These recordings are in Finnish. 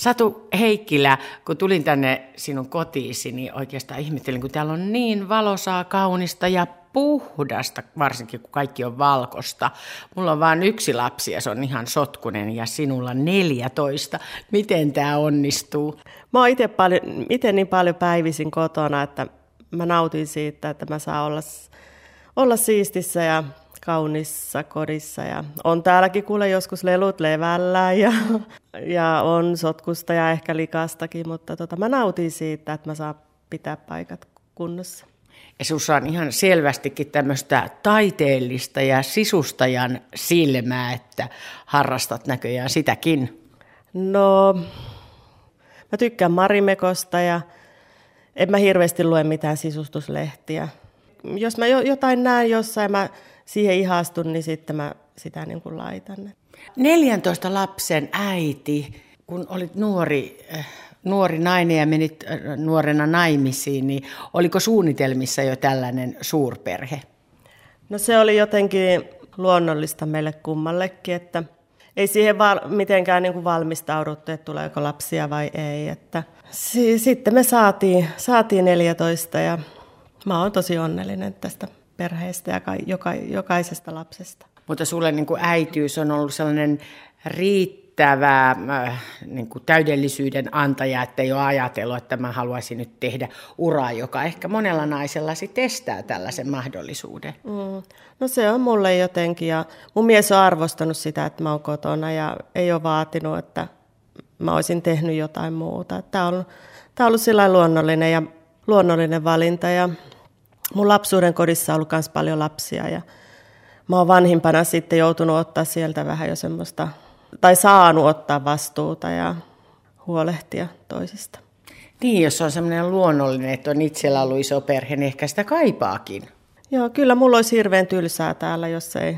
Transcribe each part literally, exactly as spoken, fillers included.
Satu Heikkilä, kun tulin tänne sinun kotiisi, niin oikeastaan ihmettelin, kun täällä on niin valosaa, kaunista ja puhdasta, varsinkin kun kaikki on valkosta. Mulla on vain yksi lapsi ja se on ihan sotkunen ja sinulla neljätoista. Miten tämä onnistuu? Mä oon itse, paljon, itse niin paljon päivisin kotona, että mä nautin siitä, että mä saan olla, olla siistissä ja kaunissa kodissa. Ja on täälläkin kuule joskus lelut levällään ja, ja on sotkusta ja ehkä likastakin, mutta tota, mä nautin siitä, että mä saan pitää paikat kunnossa. Ja sinussa on ihan selvästikin tämmöistä taiteellista ja sisustajan silmää, että harrastat näköjään sitäkin. No, mä tykkään Marimekosta ja en mä hirveästi lue mitään sisustuslehtiä. Jos mä jotain näen jossain, mä siihen ihastun, niin sitten mä sitä niin kuin laitan. neljäntoista lapsen äiti, kun olit nuori, nuori nainen ja menit nuorena naimisiin, niin oliko suunnitelmissa jo tällainen suurperhe? No se oli jotenkin luonnollista meille kummallekin, että ei siihen val- mitenkään niin kuin valmistauduttu, että tuleeko lapsia vai ei. Että si- sitten me saatiin, saatiin neljätoista ja mä oon tosi onnellinen tästä perheestä ja ka- joka- jokaisesta lapsesta. Mutta sulle niin kuin äitiys on ollut sellainen riittävä äh, niin kuin täydellisyyden antaja, että ei ole ajatellut, että mä haluaisin nyt tehdä uraa, joka ehkä monella naisella sitten estää tällaisen mahdollisuuden. Mm. No se on mulle jotenkin ja mun mies on arvostanut sitä, että mä oon kotona ja ei ole vaatinut, että mä olisin tehnyt jotain muuta. Tämä on, tää on ollut sillä luonnollinen ja luonnollinen valinta ja mun lapsuuden kodissa on ollut myös paljon lapsia ja mä oon vanhimpana sitten joutunut ottaa sieltä vähän jo semmoista, tai saanut ottaa vastuuta ja huolehtia toisista. Niin, jos on semmoinen luonnollinen, että on itsellä ollut iso perhe, niin ehkä sitä kaipaakin. Joo, kyllä mulla olisi hirveän tylsää täällä, jos ei,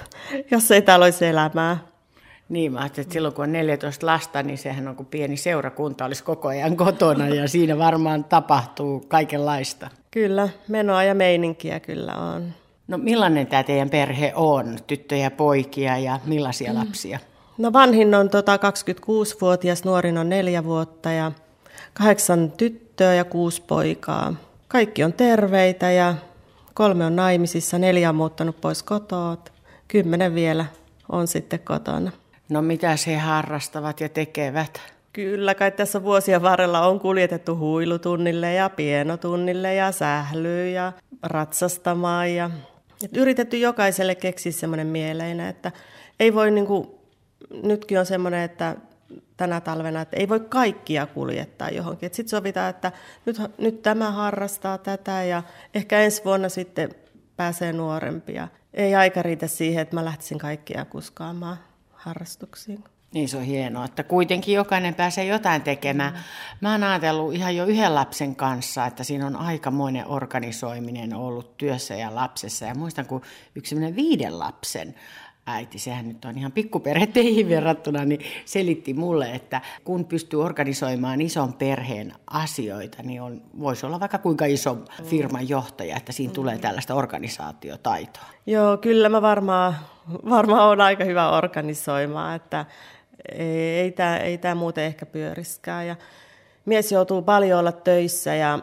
jos ei täällä olisi elämää. Niin, mä ajattelin, että silloin kun on neljätoista lasta, niin sehän on kuin pieni seurakunta, olisi koko ajan kotona ja siinä varmaan tapahtuu kaikenlaista. Kyllä, menoa ja meininkiä kyllä on. No millainen tämä teidän perhe on? Tyttöjä, poikia ja millaisia lapsia? No vanhin on tota kaksikymmentäkuusivuotias, nuorin on neljä vuotta ja kahdeksan tyttöä ja kuusi poikaa. Kaikki on terveitä ja kolme on naimisissa, neljä on muuttanut pois kotoa, kymmenen vielä on sitten kotona. No mitä he harrastavat ja tekevät? Kyllä, kai tässä vuosien varrella on kuljetettu huilutunnille ja pienotunnille ja sählyyn ja ratsastamaan. Ja yritetty jokaiselle keksiä semmoinen mieleinen, että ei voi, niin kuin, nytkin on semmoinen, että tänä talvena, että ei voi kaikkia kuljettaa johonkin. Sitten sovitaan, että nyt, nyt tämä harrastaa tätä ja ehkä ensi vuonna sitten pääsee nuorempia. Ei aika riitä siihen, että mä lähtisin kaikkia kuskaamaan harrastuksiin. Niin se on hienoa, että kuitenkin jokainen pääsee jotain tekemään. Mä oon ajatellut ihan jo yhden lapsen kanssa, että siinä on aikamoinen organisoiminen ollut työssä ja lapsessa. Ja muistan, kun yksi sellainen viiden lapsen äiti, sehän nyt on ihan pikkuperhe teihin verrattuna, niin selitti mulle, että kun pystyy organisoimaan ison perheen asioita, niin on, voisi olla vaikka kuinka iso firman johtaja, että siinä tulee tällaista organisaatiotaitoa. Joo, kyllä mä varmaan, varmaan olen aika hyvä organisoimaan, että ei, ei tämä ei tää muuten ehkä pyöriskään. Ja mies joutuu paljon olla töissä ja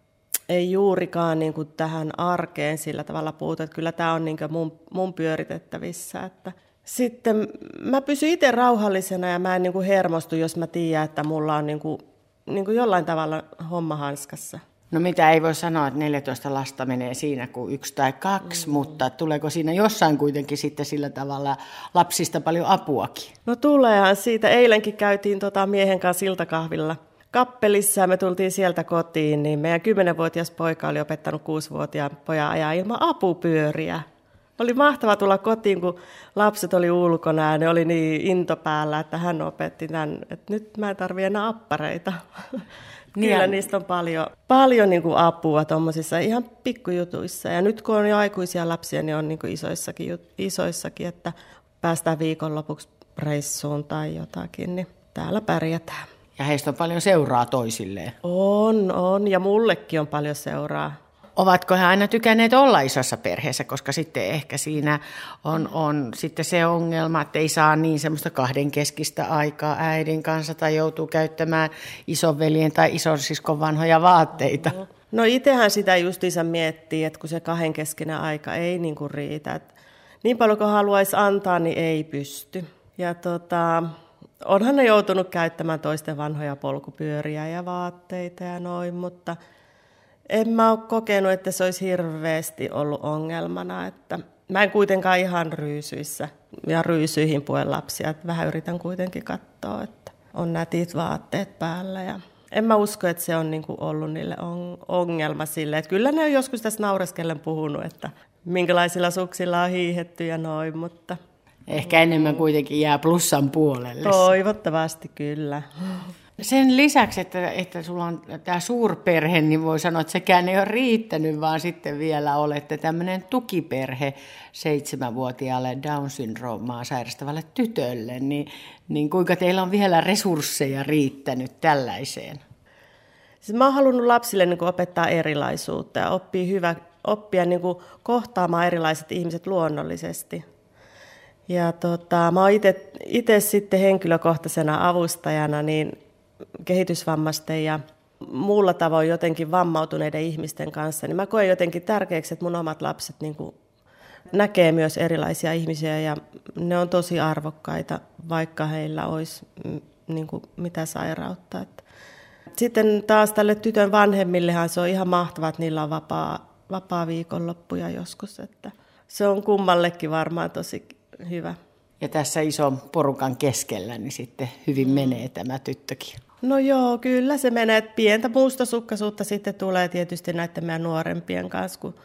ei juurikaan niin kuin tähän arkeen sillä tavalla puutu, että kyllä tämä on niin kuin mun, mun pyöritettävissä. Että sitten mä pysyn itse rauhallisena ja mä en niin kuin hermostu, jos mä tiedän, että mulla on niin kuin, niin kuin jollain tavalla homma hanskassa. No mitä ei voi sanoa, että neljätoista lasta menee siinä kuin yksi tai kaksi, mm. mutta tuleeko siinä jossain kuitenkin sitten sillä tavalla lapsista paljon apuakin? No tuleehan siitä. Eilenkin käytiin tota miehen kanssa iltakahvilla Kappelissa ja me tultiin sieltä kotiin, niin meidän kymmenvuotias poika oli opettanut kuusivuotiaan pojan ajaa ilman apupyöriä. Oli mahtava tulla kotiin, kun lapset oli ulkona ja ne oli niin into päällä, että hän opetti tämän, että nyt mä en tarvitse enää appareita. Niin. Kyllä niistä on paljon, paljon niin kuin apua tuommoisissa ihan pikkujutuissa. Ja nyt kun on jo aikuisia lapsia, niin on niin kuin isoissakin, isoissakin, että päästään viikonlopuksi reissuun tai jotakin, niin täällä pärjätään. Ja heistä on paljon seuraa toisilleen. On, on. Ja mullekin on paljon seuraa. Ovatko he aina tykänneet olla isossa perheessä, koska sitten ehkä siinä on, on sitten se ongelma, että ei saa niin semmoista kahdenkeskistä aikaa äidin kanssa tai joutuu käyttämään isonveljen tai isosiskon vanhoja vaatteita. No itsehän sitä justiinsa miettii, että kun se kahdenkeskinen aika ei niin kuin riitä. Että niin paljon kuin haluaisi antaa, niin ei pysty. Ja tota, onhan ne joutunut käyttämään toisten vanhoja polkupyöriä ja vaatteita ja noin, mutta en mä ole kokenut, että se olisi hirveästi ollut ongelmana. Että mä en kuitenkaan ihan ryysyissä ja ryysyihin puen lapsia. Että vähän yritän kuitenkin katsoa, että on nätit vaatteet päällä. Ja en mä usko, että se on niinku ollut niille ongelma sille. Että kyllä ne on joskus tässä naureskellen puhunut, että minkälaisilla suksilla on hiihetty ja noin, mutta ehkä enemmän kuitenkin jää plussan puolelle. Toivottavasti kyllä. Sen lisäksi, että, että sulla on tämä suurperhe, niin voi sanoa, että sekään ei ole riittänyt, vaan sitten vielä olette tämmöinen tukiperhe seitsemänvuotiaalle Down-syndroomaa sairastavalle tytölle. Niin, niin kuinka teillä on vielä resursseja riittänyt tällaiseen? Siis mä oon halunnut lapsille niin kuin opettaa erilaisuutta ja oppia, hyvä, oppia niin kuin kohtaamaan erilaiset ihmiset luonnollisesti. Ja tota, mä oon itse sitten henkilökohtaisena avustajana niin kehitysvammaisten ja muulla tavoin jotenkin vammautuneiden ihmisten kanssa, niin mä koen jotenkin tärkeäksi, että mun omat lapset niin kuin näkee myös erilaisia ihmisiä ja ne on tosi arvokkaita, vaikka heillä olisi niin kuin mitä sairautta. Sitten taas tälle tytön vanhemmillehan se on ihan mahtavaa, että niillä on vapaa, vapaa viikonloppuja joskus, että se on kummallekin varmaan tosi hyvä. Ja tässä ison porukan keskellä niin sitten hyvin menee tämä tyttökin. No joo, kyllä se menee. Pientä mustasukkaisuutta sitten tulee tietysti näiden meidän nuorempien kanssa, kun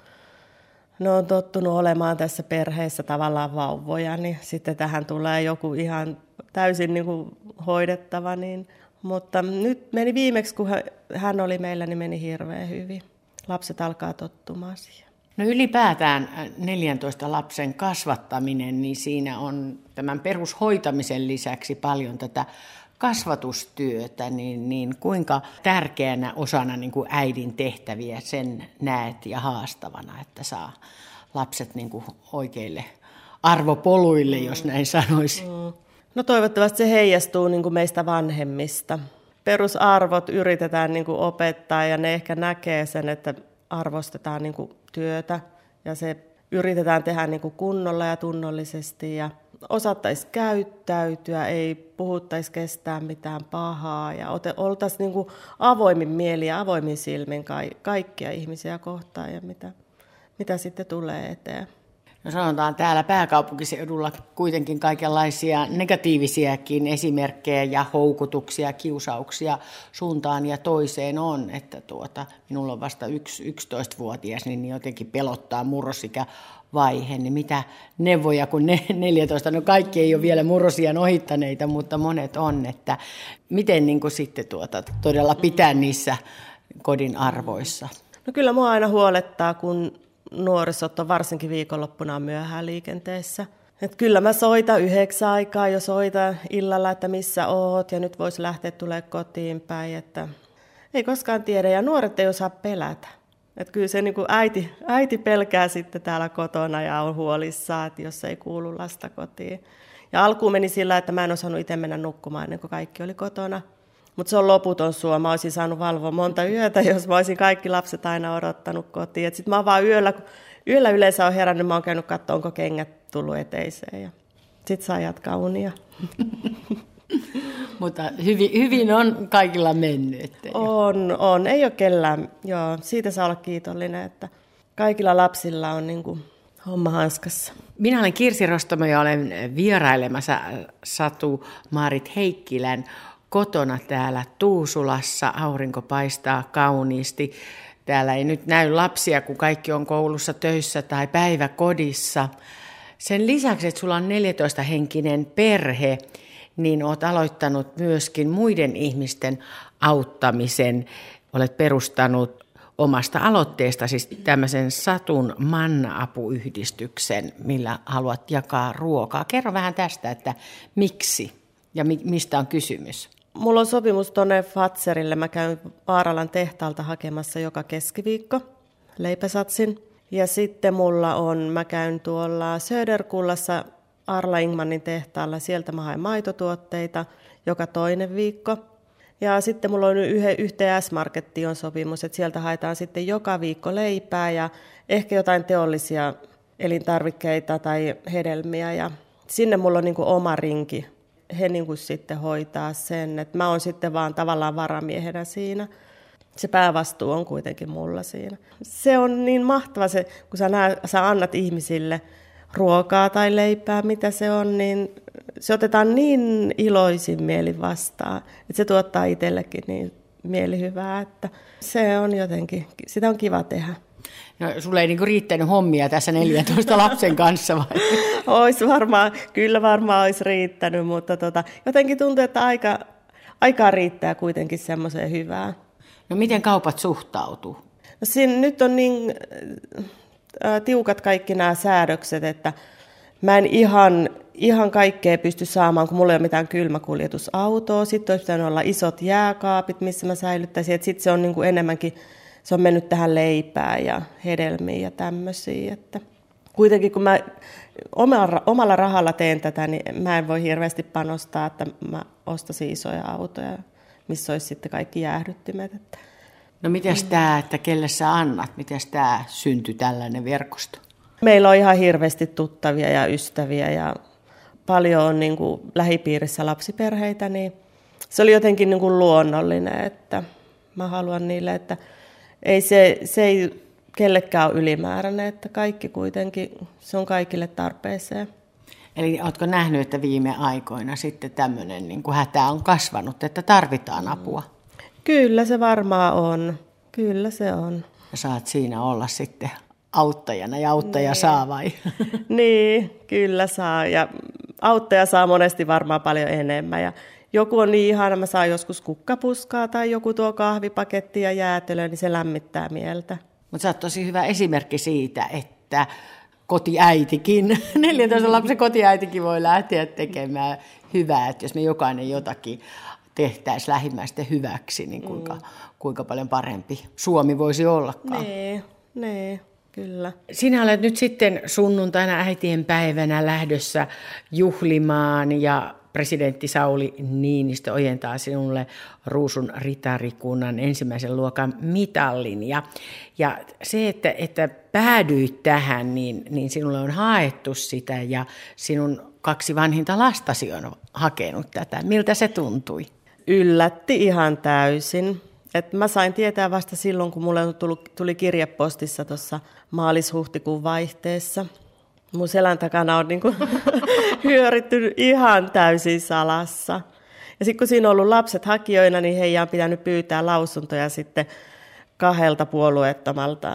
ne on tottunut olemaan tässä perheessä tavallaan vauvoja, niin sitten tähän tulee joku ihan täysin niin kuin hoidettava. Niin. Mutta nyt meni viimeksi, kun hän oli meillä, niin meni hirveän hyvin. Lapset alkaa tottumaan siihen. No ylipäätään neljäntoista lapsen kasvattaminen, niin siinä on tämän perushoitamisen lisäksi paljon tätä kasvatustyötä, niin, niin kuinka tärkeänä osana niin kuin äidin tehtäviä sen näet ja haastavana, että saa lapset niin kuin oikeille arvopoluille, jos näin sanoisi. No toivottavasti se heijastuu niin kuin meistä vanhemmista. Perusarvot yritetään niin kuin opettaa ja ne ehkä näkee sen, että arvostetaan niin kuin työtä ja se yritetään tehdä niin kuin kunnolla ja tunnollisesti ja osattaisiin käyttäytyä, ei puhuttaisi kestää mitään pahaa ja oltaisiin niin kuin avoimin mieli ja avoimin silmin kaikkia ihmisiä kohtaan ja mitä, mitä sitten tulee eteen. No sanotaan täällä pääkaupunkiseudulla kuitenkin kaikenlaisia negatiivisiakin esimerkkejä ja houkutuksia, kiusauksia suuntaan ja toiseen on, että tuota, minulla on vasta yksi yksitoistavuotias, niin jotenkin pelottaa murrosikä vaihe, niin mitä neuvoja, kun ne neljätoista, no kaikki ei ole vielä murrosian ohittaneita, mutta monet on, että miten niin kuin sitten tuota, todella pitää niissä kodin arvoissa? No kyllä mua aina huolettaa, kun nuorisot on varsinkin viikonloppuna myöhään liikenteessä. Et kyllä mä soitan yhdeksän aikaa jo soitan illalla, että missä oot ja nyt voisi lähteä tulemaan kotiin päin. Että ei koskaan tiedä ja nuoret ei osaa pelätä. Et kyllä se niin kuin äiti, äiti pelkää sitten täällä kotona ja on huolissaan, että jos ei kuulu lasta kotiin. Ja alkuun meni sillä, että mä en osannut itse mennä nukkumaan ennen kuin kaikki oli kotona. Mutta se on loputon suo. Mä olisin saanut valvoa monta yötä, jos mä olisin kaikki lapset aina odottanut kotiin. Sitten mä oon vaan yöllä, yöllä yleensä on herännyt, mä oon käynyt katsoa, onko kengät tullut eteiseen. Ja sitten saa jatkaa unia. Mutta hyvin, hyvin on kaikilla mennyt. On, on. Ei ole kellään. Joo, siitä saa olla kiitollinen, että kaikilla lapsilla on niin kuin homma hanskassa. Minä olen Kirsi Rostomo ja olen vierailemassa Satu Maarit Heikkilän kotona täällä Tuusulassa. Aurinko paistaa kauniisti. Täällä ei nyt näy lapsia, kun kaikki on koulussa, töissä tai päiväkodissa. Sen lisäksi, että sulla on neljätoista-henkinen perhe, niin olet aloittanut myöskin muiden ihmisten auttamisen. Olet perustanut omasta aloitteesta siis tämmöisen Satun Manna-apuyhdistyksen, millä haluat jakaa ruokaa. Kerro vähän tästä, että miksi ja mi- mistä on kysymys? Mulla on sopimus tuonne Fatserille. Mä käyn Vaaralan tehtaalta hakemassa joka keskiviikko leipäsatsin. Ja sitten mulla on, mä käyn tuolla Söderkullassa Arla Ingmanin tehtaalla, sieltä mä haen maitotuotteita joka toinen viikko. Ja sitten mulla on yhteen S-Markettiin on sopimus, että sieltä haetaan sitten joka viikko leipää ja ehkä jotain teollisia elintarvikkeita tai hedelmiä. Ja sinne mulla on niin kuin oma rinki. He niin kuin sitten hoitaa sen, että mä oon sitten vaan tavallaan varamiehenä siinä. Se päävastuu on kuitenkin mulla siinä. Se on niin mahtava se, kun sä, näet, sä annat ihmisille ruokaa tai leipää, mitä se on, niin se otetaan niin iloisin mielin vastaan, että se tuottaa itsellekin niin mielihyvää, että se on jotenkin, sitä on kiva tehdä. No, sulle ei niinku riittänyt hommia tässä neljäntoista lapsen kanssa vai? Ois varmaan, kyllä varmaan olisi riittänyt, mutta tota, jotenkin tuntuu, että aika, aikaa riittää kuitenkin semmoiseen hyvään. No miten kaupat suhtautuu? No, siinä nyt on niin äh, tiukat kaikki nämä säädökset, että mä en ihan, ihan kaikkea pysty saamaan, kun mulla ei ole mitään kylmäkuljetusautoa. Sitten olisi pitänyt olla isot jääkaapit, missä mä säilyttäisin. Sitten se on niin kuin enemmänkin, se on mennyt tähän leipään ja hedelmiin ja tämmöisiin. Että kuitenkin kun mä omalla, omalla rahalla teen tätä, niin mä en voi hirveästi panostaa, että mä ostaisin isoja autoja, missä olisi sitten kaikki jäähdyttimet. Että. No mites tämä, että kelle sä annat, mites tämä syntyi tällainen verkosto? Meillä on ihan hirveästi tuttavia ja ystäviä ja paljon on niin kuin lähipiirissä lapsiperheitä, niin se oli jotenkin niin kuin luonnollinen, että mä haluan niille, että ei se, se ei kellekään ole ylimääräinen, että kaikki kuitenkin, se on kaikille tarpeeseen. Eli oletko nähnyt, että viime aikoina sitten tämmöinen niin kuin hätä on kasvanut, että tarvitaan apua? Kyllä se varmaan on, kyllä se on. Ja saat siinä olla sitten auttajana ja auttaja niin saa vai? Niin, kyllä saa ja auttaja saa monesti varmaan paljon enemmän ja joku on niin ihana, mä saan joskus kukkapuskaa tai joku tuo kahvipaketti ja jäätelö, niin se lämmittää mieltä. Mutta sä oot tosi hyvä esimerkki siitä, että kotiäitikin, neljäntoista lapsen kotiäitikin voi lähteä tekemään hyvää, että jos me jokainen jotakin tehtäisiin lähimmäisten hyväksi, niin kuinka, mm. kuinka paljon parempi Suomi voisi ollakaan. Nee, nee. Kyllä. Sinä olet nyt sitten sunnuntaina äitien päivänä lähdössä juhlimaan ja presidentti Sauli Niinistö ojentaa sinulle Ruusun ritarikunnan ensimmäisen luokan mitallin. Ja, ja se, että, että päädyit tähän, niin, niin sinulle on haettu sitä ja sinun kaksi vanhinta lastasi on hakenut tätä. Miltä se tuntui? Yllätti ihan täysin. Et mä sain tietää vasta silloin, kun mulle tuli kirjepostissa tuossa maalis-huhtikuun vaihteessa. Mun selän takana on niinku hyöritty ihan täysin salassa. Ja sitten kun siinä on ollut lapset hakijoina, niin heidän on pitänyt pyytää lausuntoja sitten kahdelta puolueettomalta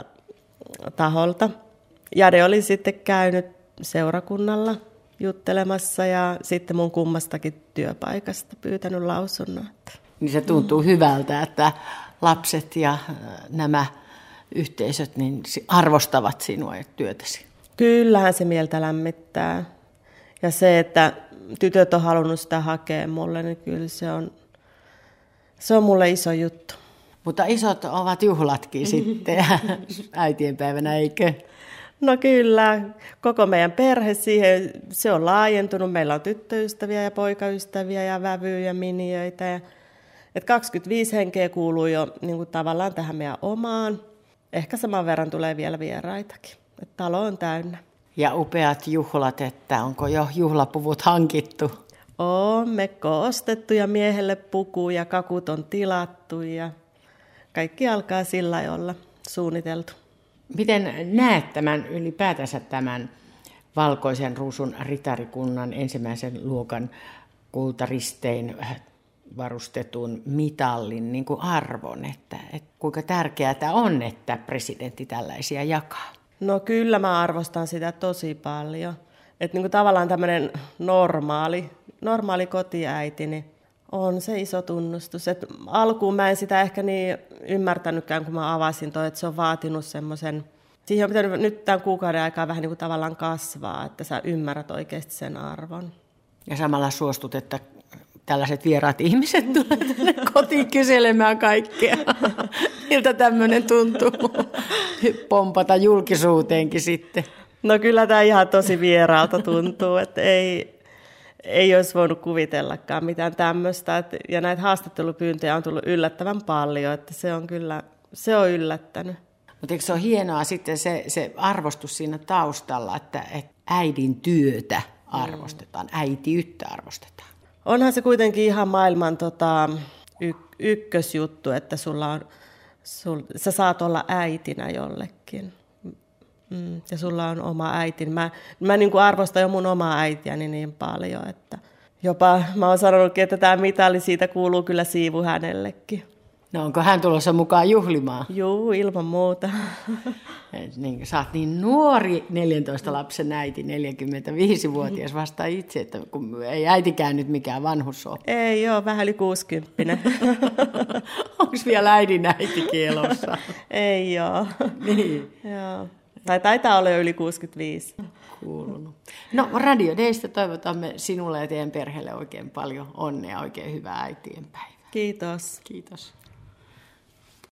taholta. Jade oli sitten käynyt seurakunnalla juttelemassa ja sitten mun kummastakin työpaikasta pyytänyt lausunnon. Niin se tuntuu mm. hyvältä, että lapset ja nämä yhteisöt niin arvostavat sinua ja työtäsi. Kyllähän se mieltä lämmittää. Ja se, että tytöt on halunnut sitä hakea mulle, niin kyllä se on, se on mulle iso juttu. Mutta isot ovat juhlatkin sitten äitienpäivänä, eikö? No kyllä, koko meidän perhe siihen, se on laajentunut. Meillä on tyttöystäviä ja poikaystäviä ja vävyjä ja miniöitä. Ja, et kaksikymmentäviisi henkeä kuuluu jo niin kuin tavallaan tähän meidän omaan. Ehkä saman verran tulee vielä vieraitakin. Et talo on täynnä. Ja upeat juhlat, että onko jo juhlapuvut hankittu? On mekko ostettu ja miehelle puku ja kakut on tilattu ja kaikki alkaa sillä olla suunniteltu. Miten näet tämän ylipäätänsä tämän Valkoisen Ruusun ritarikunnan ensimmäisen luokan kultaristein varustetun mitallin niin kuin arvon, että, että kuinka tärkeää tämä on, että presidentti tällaisia jakaa? No kyllä mä arvostan sitä tosi paljon. Että niin kuin tavallaan tämmöinen normaali, normaali kotiäiti, niin on se iso tunnustus. Et alkuun mä en sitä ehkä niin ymmärtänytkään, kun mä avasin toi, että se on vaatinut semmoisen, siihen on pitänyt nyt tämän kuukauden aikaa vähän niin kuin tavallaan kasvaa, että sä ymmärrät oikeasti sen arvon. Ja samalla suostut, että tällaiset vieraat ihmiset tulevat tänne kotiin kyselemään kaikkea. Miltä tämmöinen tuntuu pompata julkisuuteenkin sitten? No kyllä tämä ihan tosi vieraalta tuntuu, että ei, ei olisi voinut kuvitellakaan mitään tämmöistä. Ja näitä haastattelupyyntöjä on tullut yllättävän paljon, että se on kyllä, se on yllättänyt. Mutta eikö se ole hienoa sitten se, se arvostus siinä taustalla, että, että äidin työtä arvostetaan, äitiyttä arvostetaan? Onhan se kuitenkin ihan maailman tota, y- ykkösjuttu, että sulla on, sul, sä saat olla äitinä jollekin. Mm, ja sulla on oma äiti. Mä, mä niin kuin arvostan jo mun omaa äitiäni niin paljon, että jopa mä oon sanonutkin, että tämä mitali siitä kuuluu kyllä siivu hänellekin. No onko hän tulossa mukaan juhlimaan? Juu, ilman muuta. Niin, sä oot niin nuori neljäntoista lapsen äiti, neljäkymmentäviisivuotias vasta itse, että kun ei äitikään nyt mikään vanhus ole. Ei ole, vähän yli kuusikymppinen. Onko vielä äidin äiti kielossa? Ei ole. Niin. Joo. Tai taitaa olla jo yli kuusikymmentäviisi. Kuulunut. No Radio Daystä toivotamme sinulle ja teidän perheelle oikein paljon onnea, oikein hyvää äitienpäivää. Kiitos. Kiitos.